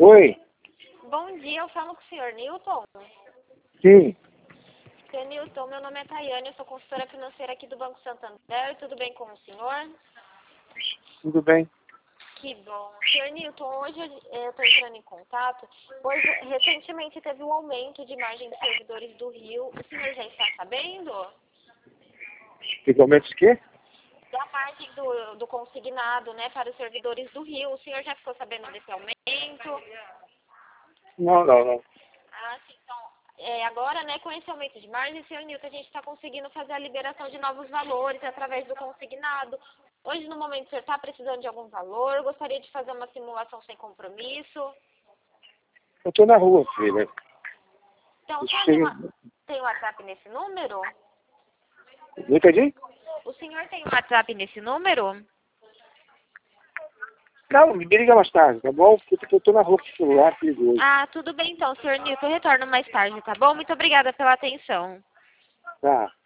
Oi. Bom dia, eu falo com o senhor Newton. Sim. Senhor Newton, meu nome é Tayane, eu sou consultora financeira aqui do Banco Santander. Tudo bem com o senhor? Tudo bem. Que bom. Senhor Newton, hoje eu estou entrando em contato. Hoje, recentemente teve um aumento de margem de servidores do Rio. O senhor já está sabendo? Igualmente o quê? Da margem do consignado, né, para os servidores do Rio. O senhor já ficou sabendo desse aumento? Não. Ah, sim, então, agora, né, com esse aumento de margem, senhor Newton, a gente está conseguindo fazer a liberação de novos valores através do consignado. Hoje, no momento, o senhor está precisando de algum valor? Gostaria de fazer uma simulação sem compromisso? Eu tô na rua, filha. Então, o senhor Sim. tem WhatsApp nesse número? Não entendi? O senhor tem WhatsApp nesse número? Não, me liga mais tarde, tá bom? Porque eu tô na rua com o celular, perigoso. Ah, tudo bem então, senhor Newton. Eu retorno mais tarde, tá bom? Muito obrigada pela atenção. Tá.